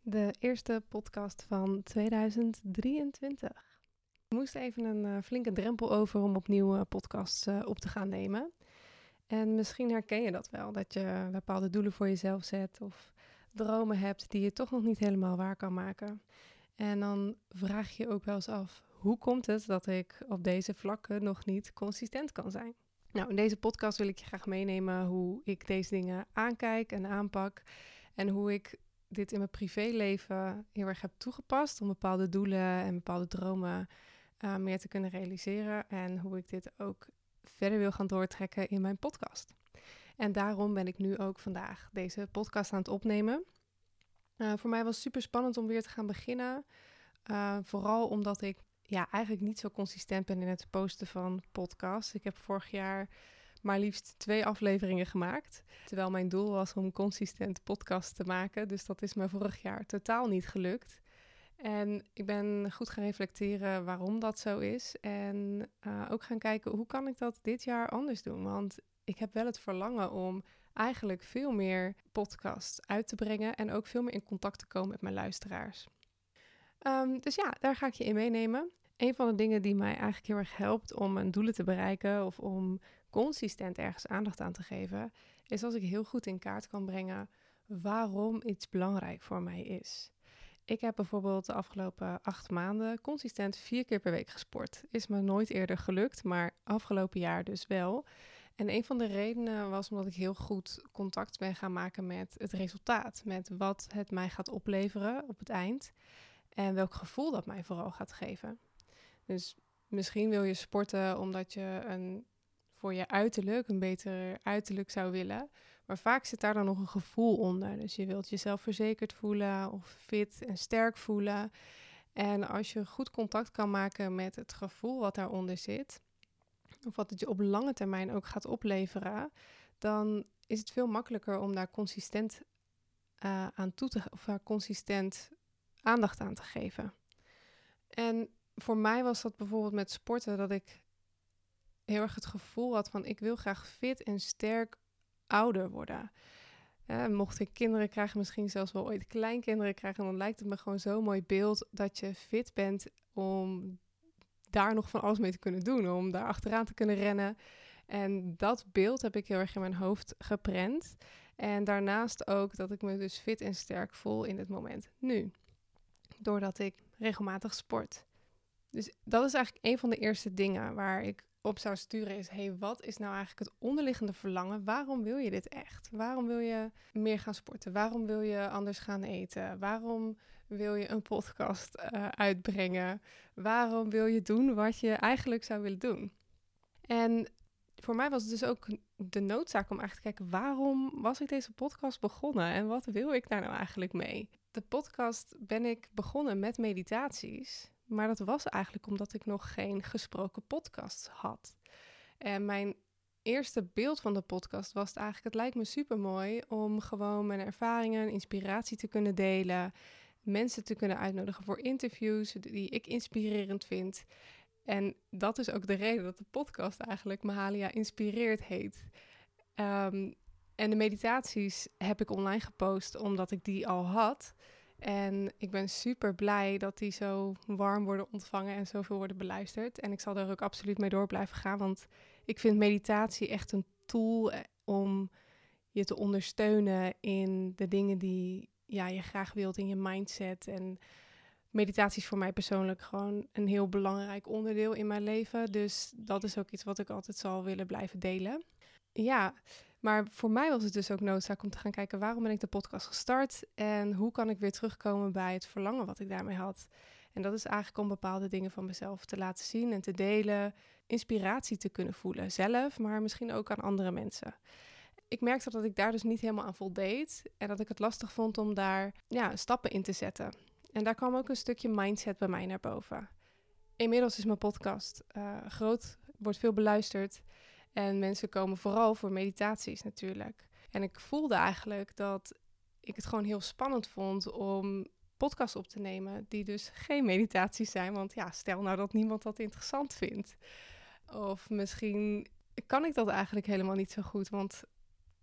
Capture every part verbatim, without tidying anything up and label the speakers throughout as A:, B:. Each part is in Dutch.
A: De eerste podcast van tweeduizend drieëntwintig. Ik moest even een uh, flinke drempel over om opnieuw uh, podcasts uh, op te gaan nemen. En misschien herken je dat wel, dat je bepaalde doelen voor jezelf zet of dromen hebt die je toch nog niet helemaal waar kan maken. En dan vraag je je ook wel eens af, hoe komt het dat ik op deze vlakken nog niet consistent kan zijn? Nou, in deze podcast wil ik je graag meenemen hoe ik deze dingen aankijk en aanpak en hoe ik dit in mijn privéleven heel erg heb toegepast om bepaalde doelen en bepaalde dromen uh, meer te kunnen realiseren. En hoe ik dit ook verder wil gaan doortrekken in mijn podcast. En daarom ben ik nu ook vandaag deze podcast aan het opnemen. Uh, voor mij was het super spannend om weer te gaan beginnen. Uh, vooral omdat ik ja, eigenlijk niet zo consistent ben in het posten van podcasts. Ik heb vorig jaar maar liefst twee afleveringen gemaakt. Terwijl mijn doel was om consistent podcasts te maken. Dus dat is me vorig jaar totaal niet gelukt. En ik ben goed gaan reflecteren waarom dat zo is. En uh, ook gaan kijken, hoe kan ik dat dit jaar anders doen? Want ik heb wel het verlangen om eigenlijk veel meer podcasts uit te brengen. En ook veel meer in contact te komen met mijn luisteraars. Um, dus ja, daar ga ik je in meenemen. Een van de dingen die mij eigenlijk heel erg helpt om mijn doelen te bereiken of om consistent ergens aandacht aan te geven, is als ik heel goed in kaart kan brengen waarom iets belangrijk voor mij is. Ik heb bijvoorbeeld de afgelopen acht maanden consistent vier keer per week gesport. Is me nooit eerder gelukt, maar afgelopen jaar dus wel. En een van de redenen was omdat ik heel goed contact ben gaan maken met het resultaat. Met wat het mij gaat opleveren op het eind. En welk gevoel dat mij vooral gaat geven. Dus misschien wil je sporten omdat je een, voor je uiterlijk een beter uiterlijk zou willen. Maar vaak zit daar dan nog een gevoel onder. Dus je wilt jezelf verzekerd voelen of fit en sterk voelen. En als je goed contact kan maken met het gevoel wat daaronder zit, of wat het je op lange termijn ook gaat opleveren, dan is het veel makkelijker om daar consistent uh, aan toe te of daar consistent aandacht aan te geven. En voor mij was dat bijvoorbeeld met sporten dat ik heel erg het gevoel had van ik wil graag fit en sterk ouder worden. Ja, mocht ik kinderen krijgen, misschien zelfs wel ooit kleinkinderen krijgen, dan lijkt het me gewoon zo'n mooi beeld dat je fit bent om daar nog van alles mee te kunnen doen, om daar achteraan te kunnen rennen. En dat beeld heb ik heel erg in mijn hoofd geprent. En daarnaast ook dat ik me dus fit en sterk voel in het moment nu. Doordat ik regelmatig sport. Dus dat is eigenlijk een van de eerste dingen waar ik op zou sturen is, hey, wat is nou eigenlijk het onderliggende verlangen? Waarom wil je dit echt? Waarom wil je meer gaan sporten? Waarom wil je anders gaan eten? Waarom wil je een podcast uh, uitbrengen? Waarom wil je doen wat je eigenlijk zou willen doen? En voor mij was het dus ook de noodzaak om eigenlijk te kijken, waarom was ik deze podcast begonnen? En wat wil ik daar nou eigenlijk mee? De podcast ben ik begonnen met meditaties. Maar dat was eigenlijk omdat ik nog geen gesproken podcast had. En mijn eerste beeld van de podcast was het eigenlijk, het lijkt me supermooi om gewoon mijn ervaringen, inspiratie te kunnen delen. Mensen te kunnen uitnodigen voor interviews die ik inspirerend vind. En dat is ook de reden dat de podcast eigenlijk Mahalia Inspireert heet. Um, en de meditaties heb ik online gepost omdat ik die al had. En ik ben super blij dat die zo warm worden ontvangen en zoveel worden beluisterd. En ik zal daar ook absoluut mee door blijven gaan, want ik vind meditatie echt een tool om je te ondersteunen in de dingen die ja, je graag wilt in je mindset. En meditatie is voor mij persoonlijk gewoon een heel belangrijk onderdeel in mijn leven. Dus dat is ook iets wat ik altijd zal willen blijven delen. Ja, maar voor mij was het dus ook noodzaak om te gaan kijken, waarom ben ik de podcast gestart en hoe kan ik weer terugkomen bij het verlangen wat ik daarmee had. En dat is eigenlijk om bepaalde dingen van mezelf te laten zien en te delen, inspiratie te kunnen voelen zelf, maar misschien ook aan andere mensen. Ik merkte dat ik daar dus niet helemaal aan voldeed en dat ik het lastig vond om daar ja, stappen in te zetten. En daar kwam ook een stukje mindset bij mij naar boven. Inmiddels is mijn podcast uh, groot, wordt veel beluisterd. En mensen komen vooral voor meditaties natuurlijk. En ik voelde eigenlijk dat ik het gewoon heel spannend vond om podcasts op te nemen die dus geen meditaties zijn. Want ja, stel nou dat niemand dat interessant vindt. Of misschien kan ik dat eigenlijk helemaal niet zo goed. Want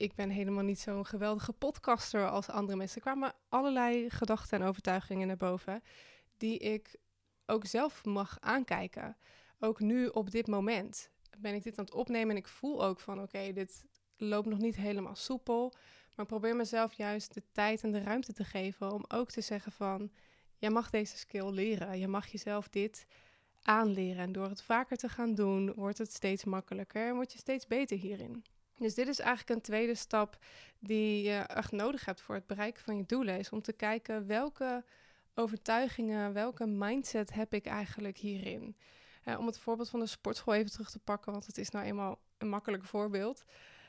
A: ik ben helemaal niet zo'n geweldige podcaster als andere mensen. Er kwamen allerlei gedachten en overtuigingen naar boven die ik ook zelf mag aankijken. Ook nu op dit moment ben ik dit aan het opnemen en ik voel ook van oké, okay, dit loopt nog niet helemaal soepel. Maar ik probeer mezelf juist de tijd en de ruimte te geven om ook te zeggen van, jij mag deze skill leren. Je mag jezelf dit aanleren. En door het vaker te gaan doen, wordt het steeds makkelijker en word je steeds beter hierin. Dus dit is eigenlijk een tweede stap die je echt nodig hebt voor het bereiken van je doelen. Is om te kijken welke overtuigingen, welke mindset heb ik eigenlijk hierin. Uh, om het voorbeeld van de sportschool even terug te pakken, want het is nou eenmaal een makkelijk voorbeeld.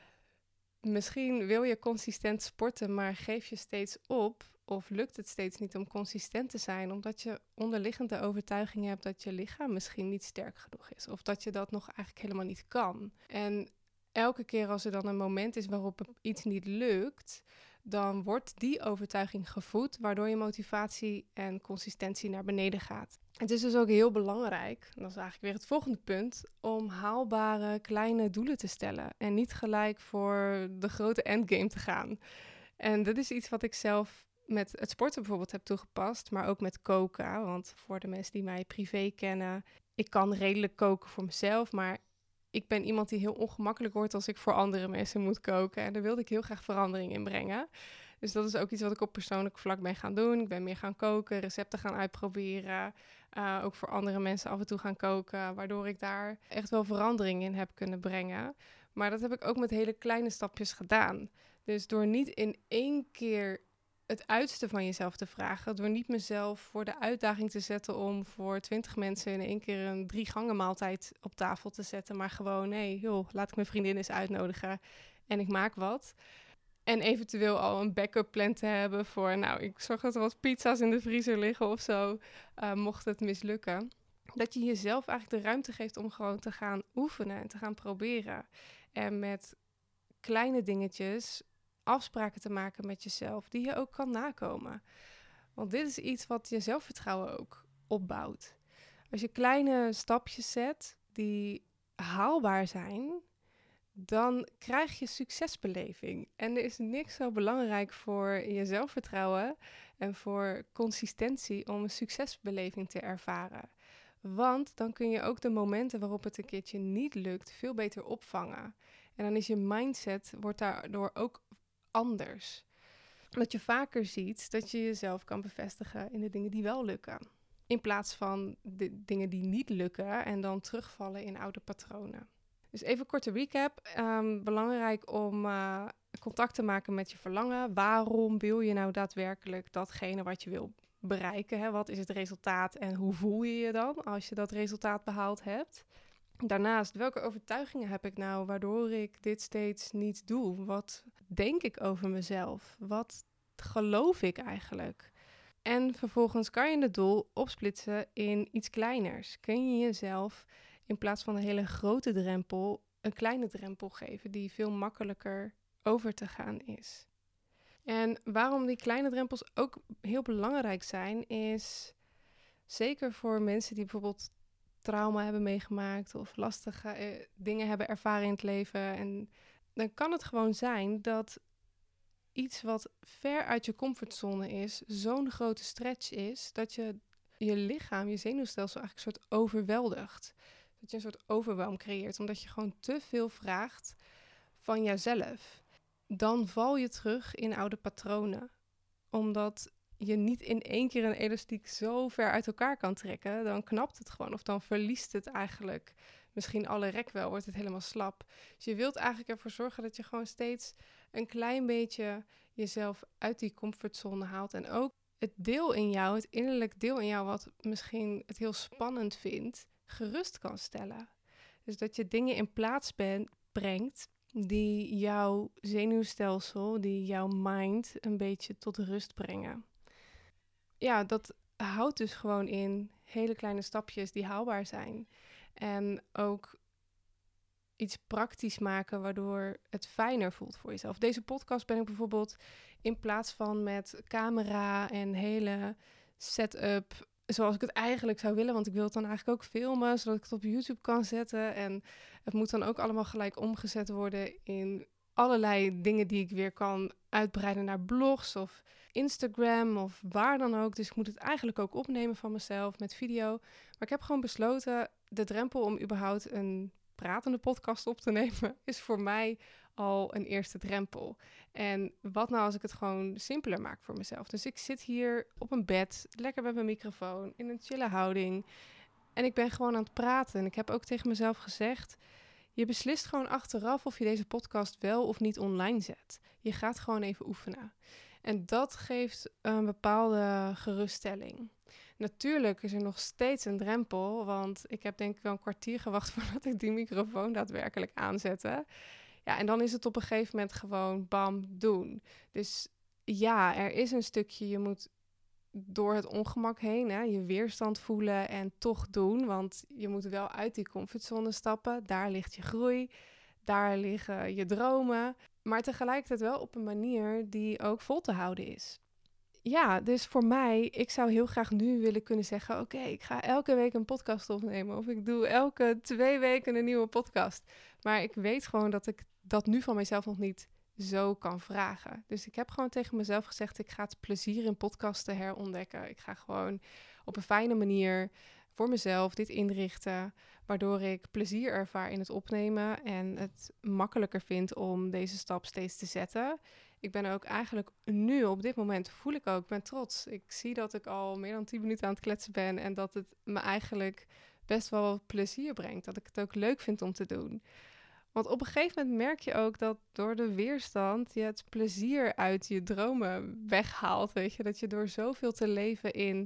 A: Misschien wil je consistent sporten, maar geef je steeds op of lukt het steeds niet om consistent te zijn, omdat je onderliggende overtuiging hebt dat je lichaam misschien niet sterk genoeg is of dat je dat nog eigenlijk helemaal niet kan. En elke keer als er dan een moment is waarop iets niet lukt, dan wordt die overtuiging gevoed, waardoor je motivatie en consistentie naar beneden gaat. Het is dus ook heel belangrijk, en dat is eigenlijk weer het volgende punt, om haalbare kleine doelen te stellen en niet gelijk voor de grote endgame te gaan. En dat is iets wat ik zelf met het sporten bijvoorbeeld heb toegepast, maar ook met koken. Want voor de mensen die mij privé kennen, ik kan redelijk koken voor mezelf, maar ik ben iemand die heel ongemakkelijk wordt als ik voor andere mensen moet koken. En daar wilde ik heel graag verandering in brengen. Dus dat is ook iets wat ik op persoonlijk vlak ben gaan doen. Ik ben meer gaan koken, recepten gaan uitproberen. Uh, ook voor andere mensen af en toe gaan koken, waardoor ik daar echt wel verandering in heb kunnen brengen. Maar dat heb ik ook met hele kleine stapjes gedaan. Dus door niet in één keer het uiterste van jezelf te vragen, door niet mezelf voor de uitdaging te zetten om voor twintig mensen in één keer een drie gangen maaltijd op tafel te zetten, maar gewoon, nee, joh, laat ik mijn vriendin eens uitnodigen en ik maak wat. En eventueel al een backup plan te hebben voor, nou, ik zorg dat er wat pizza's in de vriezer liggen of zo, uh, mocht het mislukken. Dat je jezelf eigenlijk de ruimte geeft om gewoon te gaan oefenen en te gaan proberen. En met kleine dingetjes afspraken te maken met jezelf die je ook kan nakomen. Want dit is iets wat je zelfvertrouwen ook opbouwt. Als je kleine stapjes zet die haalbaar zijn, dan krijg je succesbeleving. En er is niks zo belangrijk voor je zelfvertrouwen en voor consistentie om een succesbeleving te ervaren. Want dan kun je ook de momenten waarop het een keertje niet lukt veel beter opvangen. En dan is je mindset wordt daardoor ook anders. Dat je vaker ziet dat je jezelf kan bevestigen in de dingen die wel lukken. In plaats van de dingen die niet lukken en dan terugvallen in oude patronen. Dus even een korte recap. Um, belangrijk om uh, contact te maken met je verlangen. Waarom wil je nou daadwerkelijk datgene wat je wil bereiken? Hè? Wat is het resultaat en hoe voel je je dan als je dat resultaat behaald hebt? Daarnaast, welke overtuigingen heb ik nou waardoor ik dit steeds niet doe? Wat denk ik over mezelf? Wat geloof ik eigenlijk? En vervolgens kan je het doel opsplitsen in iets kleiners. Kun je jezelf in plaats van een hele grote drempel een kleine drempel geven die veel makkelijker over te gaan is. En waarom die kleine drempels ook heel belangrijk zijn, is zeker voor mensen die bijvoorbeeld trauma hebben meegemaakt of lastige eh, dingen hebben ervaren in het leven. En dan kan het gewoon zijn dat iets wat ver uit je comfortzone is, zo'n grote stretch is, dat je je lichaam, je zenuwstelsel eigenlijk een soort overweldigt. Dat je een soort overwhelm creëert, omdat je gewoon te veel vraagt van jezelf. Dan val je terug in oude patronen. Omdat je niet in één keer een elastiek zo ver uit elkaar kan trekken, dan knapt het gewoon. Of dan verliest het eigenlijk misschien alle rek wel, wordt het helemaal slap. Dus je wilt eigenlijk ervoor zorgen dat je gewoon steeds een klein beetje jezelf uit die comfortzone haalt. En ook het deel in jou, het innerlijk deel in jou wat misschien het heel spannend vindt, gerust kan stellen. Dus dat je dingen in plaats ben, brengt die jouw zenuwstelsel, die jouw mind een beetje tot rust brengen. Ja, dat houdt dus gewoon in hele kleine stapjes die haalbaar zijn. En ook iets praktisch maken waardoor het fijner voelt voor jezelf. Deze podcast ben ik bijvoorbeeld in plaats van met camera en hele setup zoals ik het eigenlijk zou willen, want ik wil het dan eigenlijk ook filmen, zodat ik het op YouTube kan zetten. En het moet dan ook allemaal gelijk omgezet worden in allerlei dingen die ik weer kan uitbreiden naar blogs of Instagram of waar dan ook. Dus ik moet het eigenlijk ook opnemen van mezelf met video. Maar ik heb gewoon besloten, de drempel om überhaupt een pratende podcast op te nemen is voor mij al een eerste drempel. En wat nou als ik het gewoon simpeler maak voor mezelf? Dus ik zit hier op een bed, lekker met mijn microfoon, in een chille houding. En ik ben gewoon aan het praten. En ik heb ook tegen mezelf gezegd, je beslist gewoon achteraf of je deze podcast wel of niet online zet. Je gaat gewoon even oefenen. En dat geeft een bepaalde geruststelling. Natuurlijk is er nog steeds een drempel, want ik heb denk ik wel een kwartier gewacht voordat ik die microfoon daadwerkelijk aanzette. Ja, en dan is het op een gegeven moment gewoon bam, doen. Dus ja, er is een stukje, je moet door het ongemak heen, hè, je weerstand voelen en toch doen. Want je moet wel uit die comfortzone stappen. Daar ligt je groei, daar liggen je dromen. Maar tegelijkertijd wel op een manier die ook vol te houden is. Ja, dus voor mij, ik zou heel graag nu willen kunnen zeggen, oké, okay, ik ga elke week een podcast opnemen. Of ik doe elke twee weken een nieuwe podcast. Maar ik weet gewoon dat ik dat nu van mezelf nog niet zo kan vragen. Dus ik heb gewoon tegen mezelf gezegd, ik ga het plezier in podcasten herontdekken. Ik ga gewoon op een fijne manier voor mezelf dit inrichten, waardoor ik plezier ervaar in het opnemen en het makkelijker vind om deze stap steeds te zetten. Ik ben ook eigenlijk nu, op dit moment, voel ik ook, ik ben trots. Ik zie dat ik al meer dan tien minuten aan het kletsen ben en dat het me eigenlijk best wel plezier brengt. Dat ik het ook leuk vind om te doen. Want op een gegeven moment merk je ook dat door de weerstand je het plezier uit je dromen weghaalt. Weet je, dat je door zoveel te leven in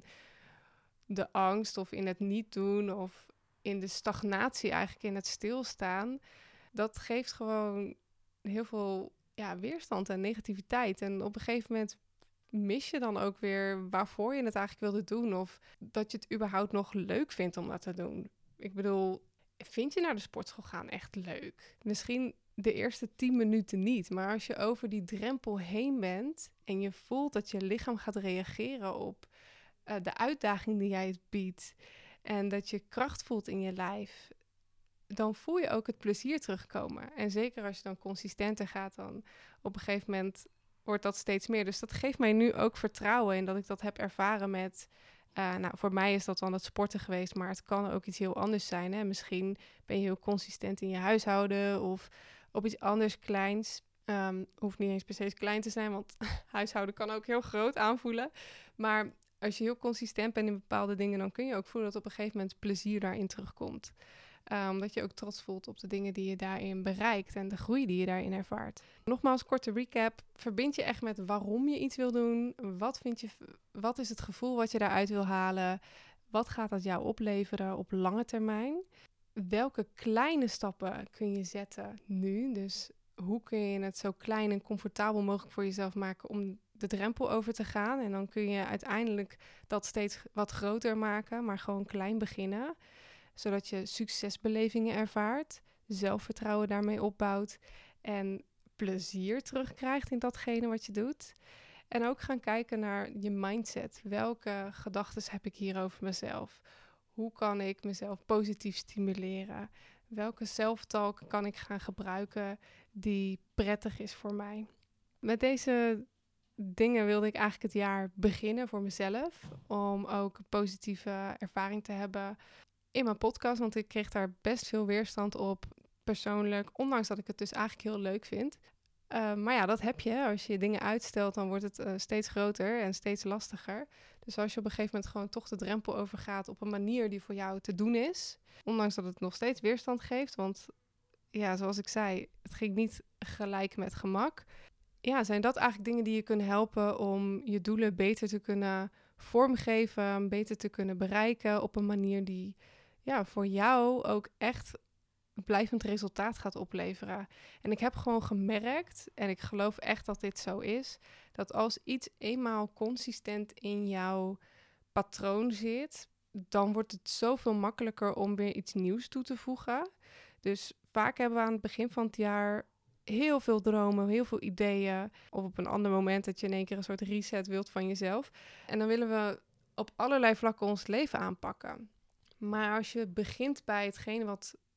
A: de angst of in het niet doen of in de stagnatie, eigenlijk in het stilstaan, dat geeft gewoon heel veel ja, weerstand en negativiteit. En op een gegeven moment mis je dan ook weer waarvoor je het eigenlijk wilde doen of dat je het überhaupt nog leuk vindt om dat te doen. Ik bedoel, vind je naar de sportschool gaan echt leuk? Misschien de eerste tien minuten niet, maar als je over die drempel heen bent en je voelt dat je lichaam gaat reageren op uh, de uitdaging die jij het biedt en dat je kracht voelt in je lijf, dan voel je ook het plezier terugkomen. En zeker als je dan consistenter gaat, dan op een gegeven moment wordt dat steeds meer. Dus dat geeft mij nu ook vertrouwen in dat ik dat heb ervaren met Uh, nou, voor mij is dat dan het sporten geweest, maar het kan ook iets heel anders zijn. Hè? Misschien ben je heel consistent in je huishouden of op iets anders kleins. Um, hoeft niet eens per se klein te zijn, want huishouden kan ook heel groot aanvoelen. Maar als je heel consistent bent in bepaalde dingen, dan kun je ook voelen dat op een gegeven moment plezier daarin terugkomt. Uh, omdat je ook trots voelt op de dingen die je daarin bereikt en de groei die je daarin ervaart. Nogmaals, korte recap. Verbind je echt met waarom je iets wil doen. Wat, vind je, wat is het gevoel wat je daaruit wil halen? Wat gaat dat jou opleveren op lange termijn? Welke kleine stappen kun je zetten nu? Dus hoe kun je het zo klein en comfortabel mogelijk voor jezelf maken om de drempel over te gaan? En dan kun je uiteindelijk dat steeds wat groter maken, maar gewoon klein beginnen. Zodat je succesbelevingen ervaart, zelfvertrouwen daarmee opbouwt en plezier terugkrijgt in datgene wat je doet. En ook gaan kijken naar je mindset. Welke gedachten heb ik hier over mezelf? Hoe kan ik mezelf positief stimuleren? Welke self-talk kan ik gaan gebruiken die prettig is voor mij? Met deze dingen wilde ik eigenlijk het jaar beginnen voor mezelf. Om ook een positieve ervaring te hebben in mijn podcast, want ik kreeg daar best veel weerstand op persoonlijk, ondanks dat ik het dus eigenlijk heel leuk vind. Uh, maar ja, dat heb je. Als je dingen uitstelt, dan wordt het uh, steeds groter en steeds lastiger. Dus als je op een gegeven moment gewoon toch de drempel overgaat op een manier die voor jou te doen is, ondanks dat het nog steeds weerstand geeft, want ja, zoals ik zei, het ging niet gelijk met gemak. Ja, zijn dat eigenlijk dingen die je kunnen helpen om je doelen beter te kunnen vormgeven, beter te kunnen bereiken op een manier die ja, voor jou ook echt een blijvend resultaat gaat opleveren. En ik heb gewoon gemerkt, en ik geloof echt dat dit zo is, dat als iets eenmaal consistent in jouw patroon zit, dan wordt het zoveel makkelijker om weer iets nieuws toe te voegen. Dus vaak hebben we aan het begin van het jaar heel veel dromen, heel veel ideeën. Of op een ander moment dat je in één keer een soort reset wilt van jezelf. En dan willen we op allerlei vlakken ons leven aanpakken. Maar als je begint bij hetgene wat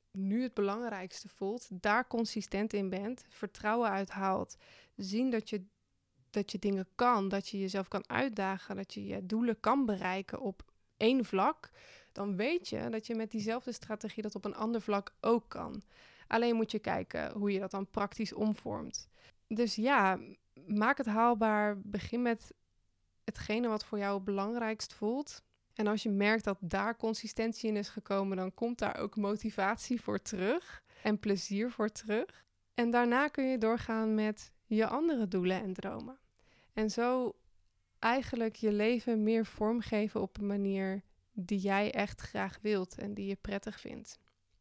A: nu het belangrijkste voelt, daar consistent in bent, vertrouwen uithaalt, zien dat je, dat je dingen kan, dat je jezelf kan uitdagen, dat je je doelen kan bereiken op één vlak, dan weet je dat je met diezelfde strategie dat op een ander vlak ook kan. Alleen moet je kijken hoe je dat dan praktisch omvormt. Dus ja, maak het haalbaar. Begin met hetgene wat voor jou het belangrijkst voelt. En als je merkt dat daar consistentie in is gekomen, dan komt daar ook motivatie voor terug en plezier voor terug. En daarna kun je doorgaan met je andere doelen en dromen. En zo eigenlijk je leven meer vormgeven op een manier die jij echt graag wilt en die je prettig vindt.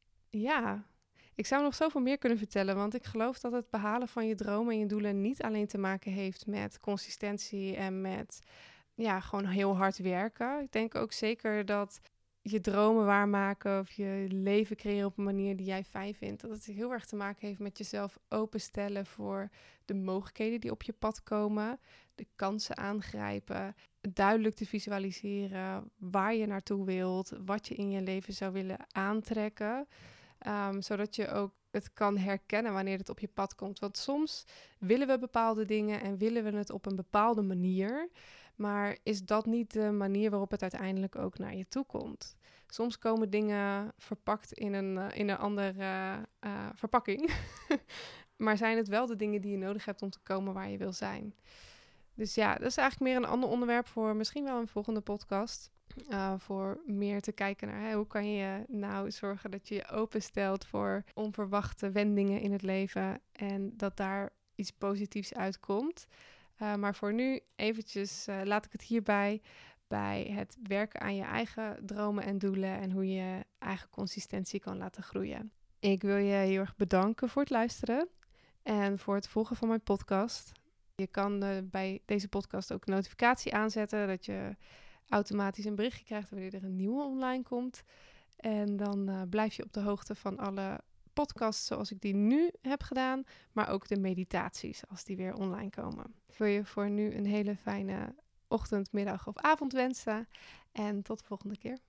A: Ja, ik zou nog zoveel meer kunnen vertellen, want ik geloof dat het behalen van je dromen en je doelen niet alleen te maken heeft met consistentie en met ja, gewoon heel hard werken. Ik denk ook zeker dat je dromen waarmaken of je leven creëren op een manier die jij fijn vindt, dat het heel erg te maken heeft met jezelf openstellen voor de mogelijkheden die op je pad komen, de kansen aangrijpen, duidelijk te visualiseren waar je naartoe wilt, wat je in je leven zou willen aantrekken, um, zodat je ook het kan herkennen wanneer het op je pad komt. Want soms willen we bepaalde dingen en willen we het op een bepaalde manier, maar is dat niet de manier waarop het uiteindelijk ook naar je toe komt? Soms komen dingen verpakt in een, uh, in een andere uh, verpakking. Maar zijn het wel de dingen die je nodig hebt om te komen waar je wil zijn? Dus ja, dat is eigenlijk meer een ander onderwerp voor misschien wel een volgende podcast. Uh, voor meer te kijken naar hè, hoe kan je nou zorgen dat je je openstelt voor onverwachte wendingen in het leven. En dat daar iets positiefs uitkomt. Uh, maar voor nu eventjes uh, laat ik het hierbij bij het werken aan je eigen dromen en doelen en hoe je eigen consistentie kan laten groeien. Ik wil je heel erg bedanken voor het luisteren en voor het volgen van mijn podcast. Je kan uh, bij deze podcast ook een notificatie aanzetten dat je automatisch een berichtje krijgt wanneer er een nieuwe online komt. En dan uh, blijf je op de hoogte van alle podcasts zoals ik die nu heb gedaan, maar ook de meditaties als die weer online komen. Ik wil je voor nu een hele fijne ochtend, middag of avond wensen en tot de volgende keer.